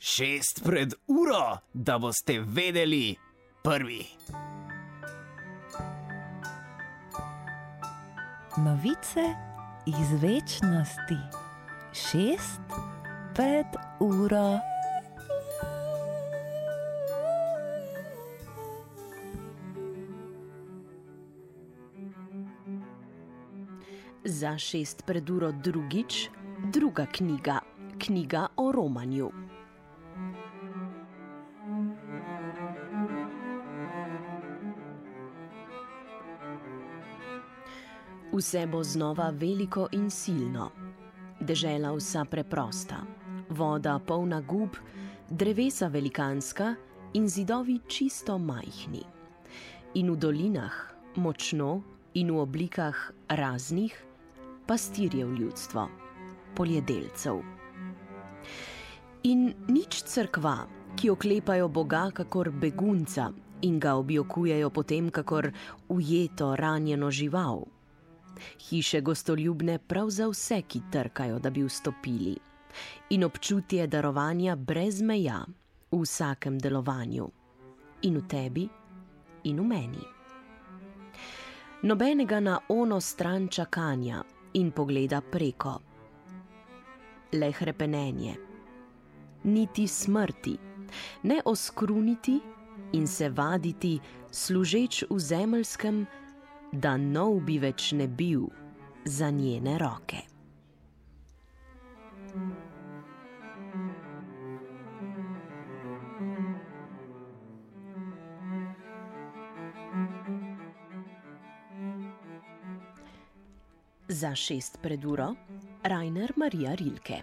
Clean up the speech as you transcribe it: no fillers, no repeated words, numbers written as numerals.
6 pred uro, da boste vedeli prvi. Novice iz večnosti. 6 pred uro. Za 6 pred uro drugič, druga knjiga, knjiga o romanju. Vse bo znova veliko in silno. Dežela vsa preprosta, voda polna gub, drevesa velikanska in zidovi čisto majhni. In v dolinah močno in v oblikah raznih pastirjev ljudstvo, poljedelcev. In nič cerkva, ki oklepajo Boga kakor begunca in ga objokujejo potem kakor ujeto ranjeno žival. Hiše gostoljubne prav za vse, ki trkajo, da bi vstopili. In občutje darovanja brez meja v vsakem delovanju. In v tebi, in v meni. Nobenega na ono stran čakanja in pogleda preko. Le hrepenenje. Niti smrti, ne oskruniti in se vaditi, služeč v zemeljskem, da nov bi več ne bil za njene roke. Za 6 pred uro Rainer Maria Rilke.